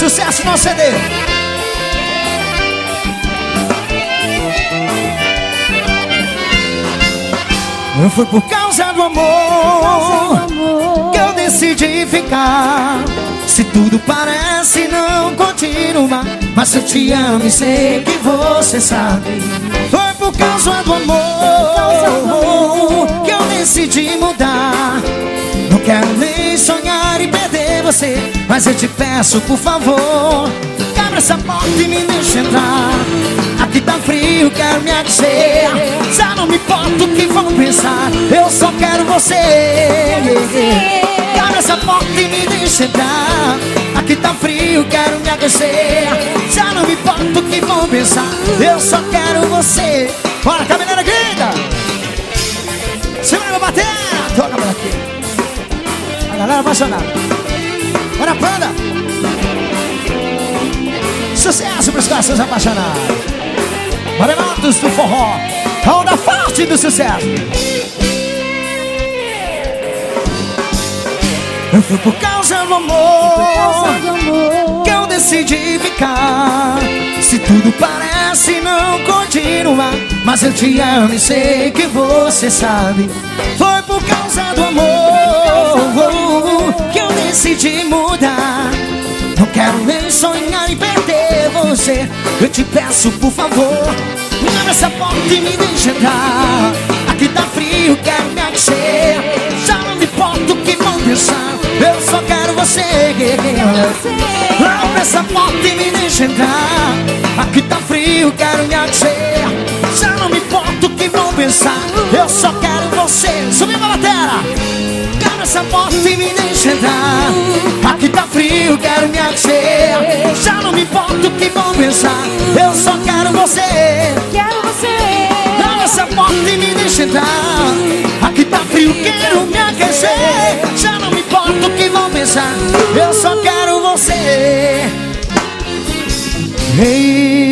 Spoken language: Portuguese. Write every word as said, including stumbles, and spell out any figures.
sucesso no C D. Não foi por causa do amor que eu decidi ficar. Se tudo parece não continuar, mas eu te amo e sei que você sabe. Foi por causa do amor que eu decidi mudar. Não quero nem sonhar e perder você, mas eu te peço, por favor, abre essa porta e me deixa entrar. Aqui tá frio, quero me aquecer. Já não me importa o que vão pensar, eu só quero você. Abre essa porta e me deixa entrar. Aqui tá frio, quero me aquecer. Já não me importa o que vão pensar, eu só quero você. Bora, caminhada, grita. Segura a bater, toca por aqui. A galera apaixonada. Bora, panda. Sucesso pros corações apaixonados. Morenatos do forró, a onda forte do sucesso. Não foi por causa do amor que eu decidi ficar. Se tudo parece não continuar, mas eu te amo e sei que você sabe. Foi por causa do amor que eu decidi mudar. Não quero nem sonhar em perder você. Eu te peço, por favor, abre essa porta e me deixa entrar. Aqui tá frio, quero me aquecer. Já não me importa o que vão pensar, eu só quero você. Abre essa porta e me deixa entrar. Aqui tá frio, quero me aquecer. Já não me importa o que vão pensar, eu só quero você. Subiu a batera. Abre essa porta e me deixa entrar. Aqui tá frio, quero me aquecer. Já não me importa o que vão pensar, eu só quero você. Quero você. Abre essa porta e me deixa entrar. Aqui tá frio, quero me aquecer. Já não me importa o que vão pensar, eu só quero você. Hey.